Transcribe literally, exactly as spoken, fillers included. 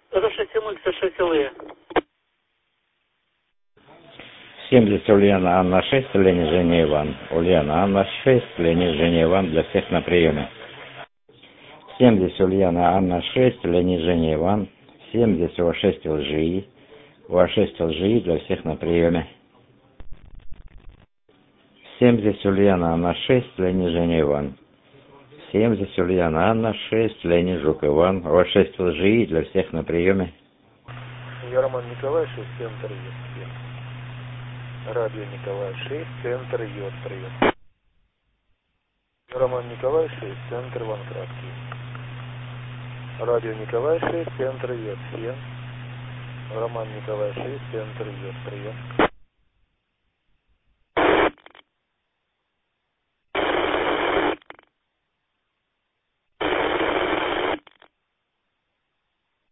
Это шесть эм икс, шесть эл е. семьдесят Ульяна Анна шесть, Ленин Женя Иван. Ульяна Анна шесть, Ленин Женя Иван, для всех на приеме. семьдесят Ульяна Анна шесть, Ленин Женя Иван. семьдесят О шесть ЛЖИ. О шесть ЛЖИ, для всех на приеме. семьдесят Ульяна Анна шесть, Ленин Женя Иван. семьдесят Ульяна Анна шесть, Ленин Жук Иван. О шесть ЛЖИ, для всех на приеме. Я Роман Николай, шесть, центр Йод, прием. Радио Николай шесть, центр Йод, прием. Я Роман Николай шесть, центр Иван Краткий. Радио Николай шесть, центр Йод, всем. Роман Николай шесть, центр Йод, прием.